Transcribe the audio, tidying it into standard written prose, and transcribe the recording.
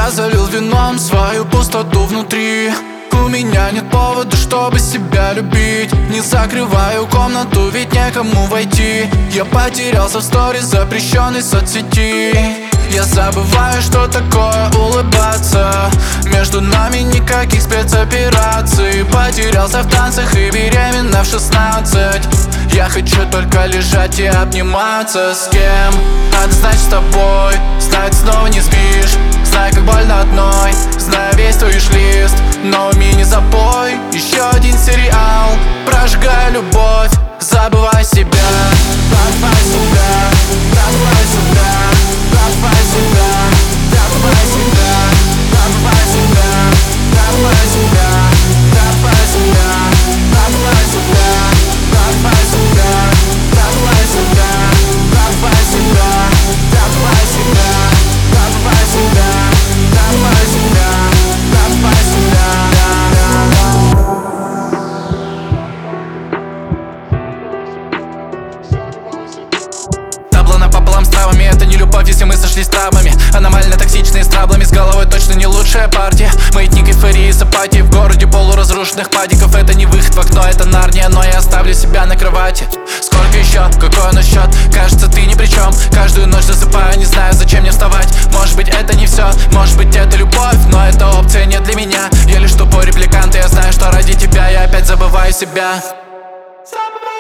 Я залил вином свою пустоту внутри. У меня нет повода, чтобы себя любить. Не закрываю комнату, ведь некому войти. Я потерялся в сторис запрещенной соцсети. Я забываю, что такое улыбаться. Между нами никаких спецопераций. Потерялся в танцах и беременна в 16. Я хочу только лежать и обниматься. С кем? Однозначно с тобой. Знаю, ты снова не спишь. Знаю, как больно одной. Знаю весь твой виш-лист. Но уми не запой. Еще один сериал. Прожигаю любовь, забывай себя. Забывай себя, забывай себя, забывай себя, забывай себя, забывай себя, забывай себя, забывай себя, забывай себя, забывай себя, забывай себя, забывай себя, забывай себя, забывай себя, забывай себя, забывай себя. Табло напополам с травами, это не любовь, если мы сошлись травмами. Аномально токсичные с траблами, с головой точно не лучшая партия. Маятник эйфории с апатией в городе полуразрушенных падиков. Это не выход в окно, это Нарния, но я оставлю себя на кровати. Сколько еще? Какой насчет? Кажется, ты ни при чем. Каждую ночь засыпаю, не знаю, зачем мне вставать. Может быть, это не все, может быть, это любовь, но эта опция не для меня. Я лишь тупой репликант, и я знаю, что ради тебя я опять забываю себя.